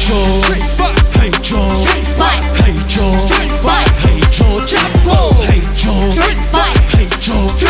州，黑州，黑州，黑州江湖，黑州，黑州，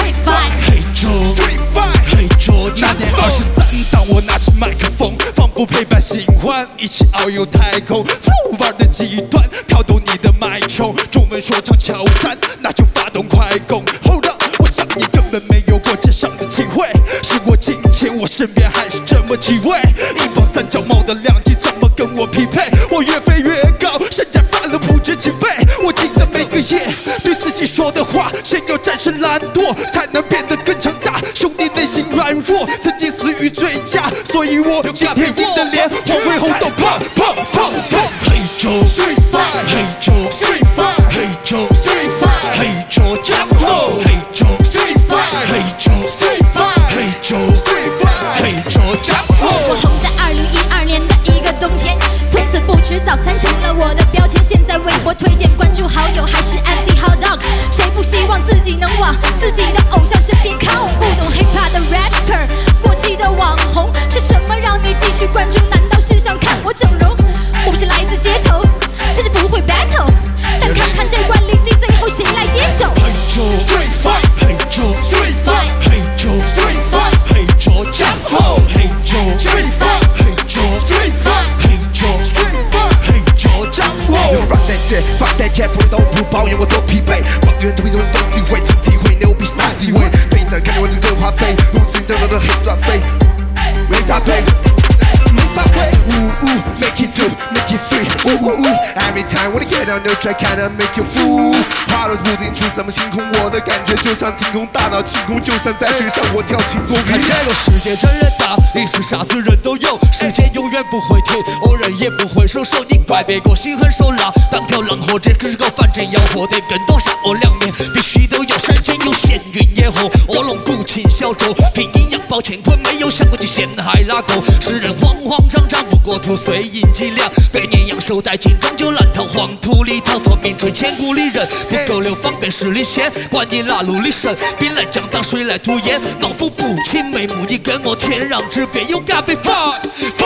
黑州江湖。那年23，当我拿起麦克风，仿佛陪伴新欢，一起遨游太空，复玩的极端，挑逗你的脉冲，中文说唱俏谈，那就发动快攻。Hold up， 我想你根本没有过街上的机会，是我金钱，我身边还是这么几位，一帮三脚猫的量级怎么跟我匹配？我越飞越高，身价翻了不止几倍。我记得每个夜对自己说的话，先要战胜懒惰，才能变得更强大。兄弟内心软弱，曾经死于醉驾，所以我今天硬着脸往回轰动，砰砰砰砰。黑州 Street Fight， 黑州 Street Fight， 黑州 Street Fight， 黑州江湖，黑州 Street Fight， 黑州 Street Fight， 黑州 Street Fight， 黑州江湖。 我红在2012年的一个冬天，从此不吃早餐成了我的标签。现在微博推荐关注好友还是 MC Hot Dog， 谁不希望自己能往自己的偶像身边靠？不懂 hiphop 的 rapper， 过气的网红，是什么让你继续关注？难道是想看我整容？我不是来自街头，甚至不会 battle， 但看看这关灵机，最后谁来接手？ 黑州 Street Fight， 黑州 Street Fight， 黑州 Street Fight， 黑州江湖，黑州 Street Fight， 黑州 Street Fight， 黑州 Street Fight， 黑州江湖。 Rock that shit， fuck that cat， 我都不抱怨，我都疲惫。抱怨推着我的机会，身体会牛逼是哪几位？对着看着我的歌花飞，如此得到的黑乱飞，没搭配。Make it 2, make it 3, Every time when I get on the track, kinda make you fool。爬到屋顶处怎么星空？我的感觉就像晴空，大脑晴空，就像在水上我跳晴空。 看这个世界真人大，历史杀死人都有，时间永远不会停，偶人也不会收手。你快别给我心狠手辣，当条浪货，这可是个反正要活得更多，杀我两面必须都要山珍有闲云野火，卧龙鼓琴小舟，拼阴阳抱乾坤，没有想过去陷害拉钩。世人慌慌张张，不过图碎银几两，百年阳寿带金终究烂透黄土里，逃脱名垂千古里人，不够流芳便是离仙，管你哪路里神，兵来将挡，水来土掩，老夫不亲，眉目你跟我天壤之别，勇敢被 fight，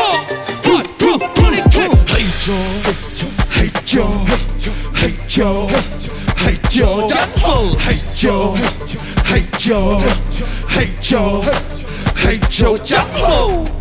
黑州，黑州，黑州，黑州江湖，黑州，黑州，黑州，黑州江湖。